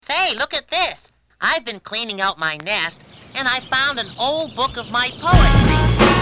Say, look at this. I've been cleaning out my nest, and I found an old book of my poetry.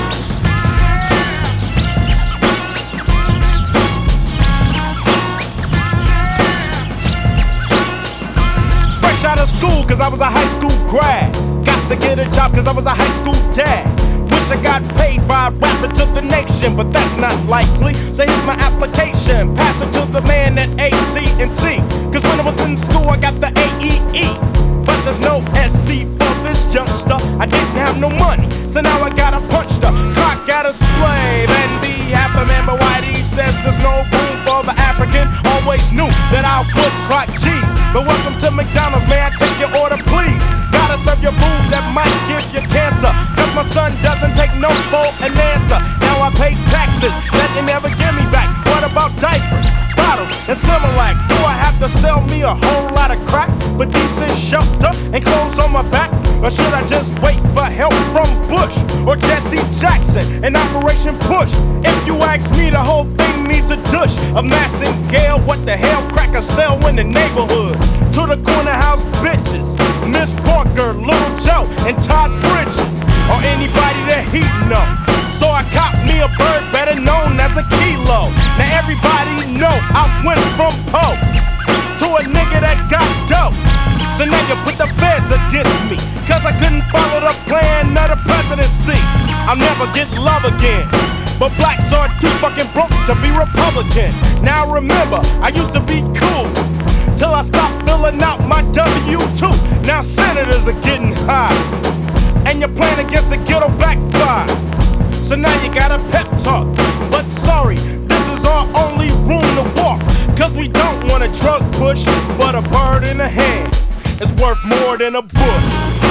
Fresh out of school, cause I was a high school grad. Got to get a job, cause I was a high school dad. Wish I got paid by rapping to the nation, but that's not likely. So here's my application, pass it to the man at AT&T. Cause when I was in school, I got the AEE. But there's no SC for this youngster. I didn't have no money, so now I gotta punch the clock at a slave and be happy, man. But Whitey says there's no room for the African. Always knew that I would clock G's. But welcome to McDonald's, may I take your order, please? Gotta serve your food that might give you cancer. Cause my son doesn't take no for an answer. Now I pay taxes that they never give me back. What about diapers, bottles, and Similac? Do I have to sell me a whole lot of crack for decent shelter and clothes on my back? Or should I just wait for help from Bush or Jesse Jackson and Operation Push? If you ask me, the whole thing needs a douche of Massingale. What the hell crackers sell in the neighborhood? To the corner house bitches, Miss Parker, Little Joe, and Todd Bridges, or anybody that he know. So I caught me a bird better known as a kilo. Now everybody know I went from Poe to a nigga that got dope. So now you put the feds against me, cause I couldn't follow the plan of the presidency. I'll never get love again, but blacks are too fucking broke to be Republican. Now remember, I used to be cool till I stopped filling out my W-2. Now senators are getting high, and your plan against the ghetto backfire. So now you got a pep talk, but sorry, this is our only room to walk. Cause we don't want a drug push, but a bird in the hand is worth more than a book.